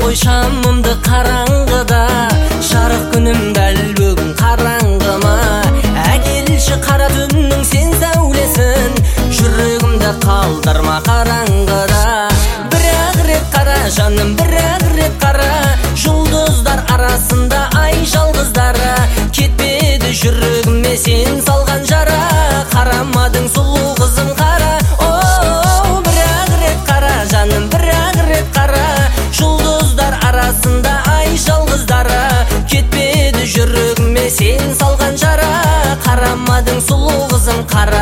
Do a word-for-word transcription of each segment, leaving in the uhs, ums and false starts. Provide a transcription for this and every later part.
қой шамымды қараңғыда, жарық күнім дәл бүгін қараңғы ма? Әкелші қара түннің сен сәулесін, жүрегімді қалдырма қараңғыда. Бір-ақ рет қара жаным, бір-ақ рет қара, жұлдыздар арасында ай жалғыздары. Кетпеді жүрегіме сен салған жара, қарамадың сұлу қызым қара. О, бір-ақ рет қара жаным, бір-ақ рет қара, жұлдыздар арасында ай жалғыздары. Кетпеді жүрегіме сен салған жара, қарамадың сұлу қызым қара.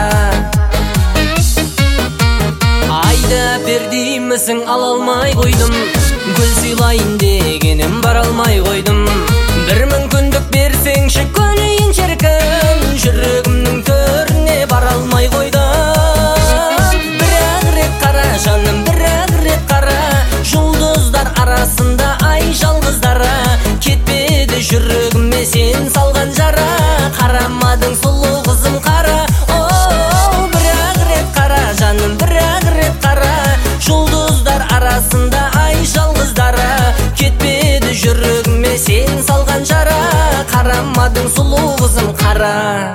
Айды әпер деймісің, ала алмай қойдым, гүл сыйлайын дегенім бара алмай қойдым. Бір мүмкіндік берсеңші көнейін шіркін, жүрегімнің төріне бара алмай қойдым. Бір-ақ рет қара жаным, бір-ақ рет қара, жұлдыздар арасында ай жалғыздары. Кетпеді жүрегіме сен салған жара, қарамадың сұлу қызым қара. О, бір-ақ рет қара жаным, бір-ақ рет қара, жұлдыздар арасында ай жалғыздары. Кетпеді жүрегіме сен салған жара, қарамадың сұлу қызым қара.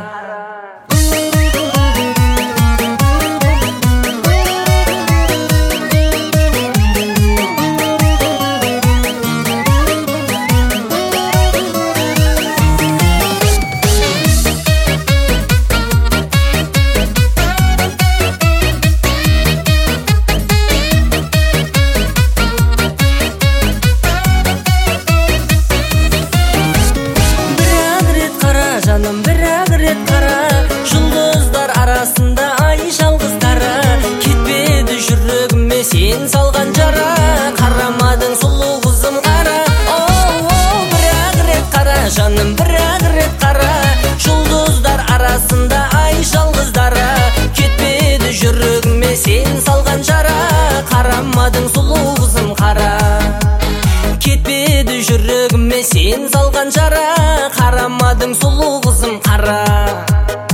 Бір-ақ рет қара, жұлдыздар арасында ай жалғыздары. Кетпеді жүрегіме сен салған жара, қарамадың сұлу қызым қара. О, бір-ақ рет қара жаным, бір-ақ рет қара, жұлдыздар арасында ай жалғыздары. Кетпеді жүрегіме сен салған жара, қарамадың сұлу қызым қара. Кетпеді жүрегіме сен салған жара, қарамадың сұлу қызым қара.